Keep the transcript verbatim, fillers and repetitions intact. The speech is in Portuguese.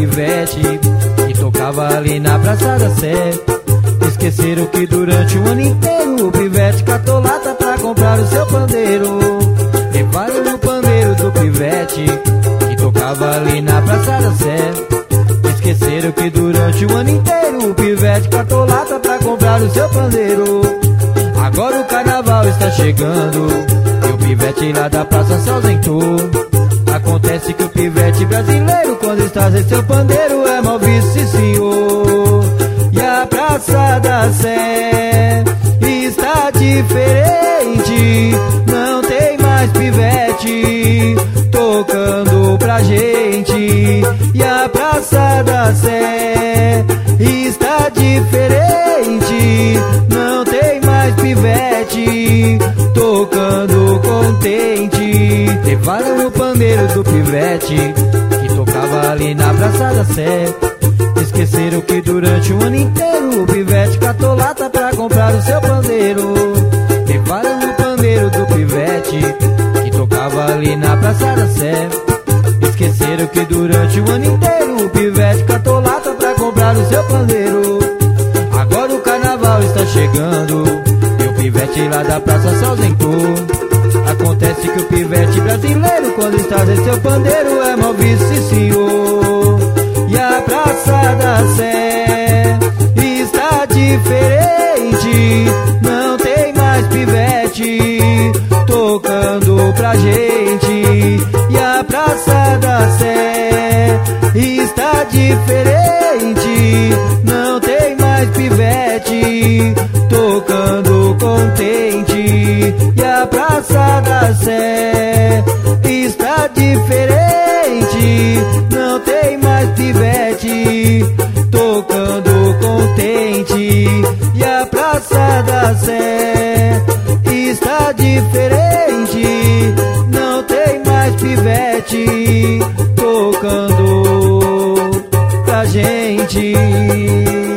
pivete que tocava ali na Praça da Sé. Esqueceram que durante o ano inteiro o pivete catou lata pra comprar o seu pandeiro. Levaram o pandeiro do pivete que tocava ali na Praça da Sé. Esqueceram que durante o ano inteiro o pivete catou lata pra comprar o seu pandeiro. Agora o carnaval está chegando e o pivete lá da praça se ausentou. Acontece que o pivete brasileiro, quando está sem seu pandeiro, é mal visto, sim senhor. E a Praça da Sé está diferente, não tem mais pivete tocando pra gente. E a Praça da Sé está diferente, não tem mais pivete tocando contente. Levaram o pandeiro do pivete que tocava ali na Praça da Sé. Esqueceram que durante o ano inteiro o pivete catou lata pra comprar o seu pandeiro. Levaram o pandeiro do pivete que tocava ali na Praça da Sé. Esqueceram que durante o ano inteiro o pivete catou lata pra comprar o seu pandeiro. Agora o carnaval está chegando e o pivete lá da praça se ausentou. Acontece que o pivete brasileiro, quando está sem seu pandeiro, é mal visto, sim senhor. E a Praça da Sé está diferente, não tem mais pivete tocando pra gente. E a Praça da Sé está diferente, não tem mais pivete tocando contente. E a Praça da Sé está diferente, não tem mais pivete tocando contente. E a Praça da Sé está diferente, não tem mais pivete tocando pra gente.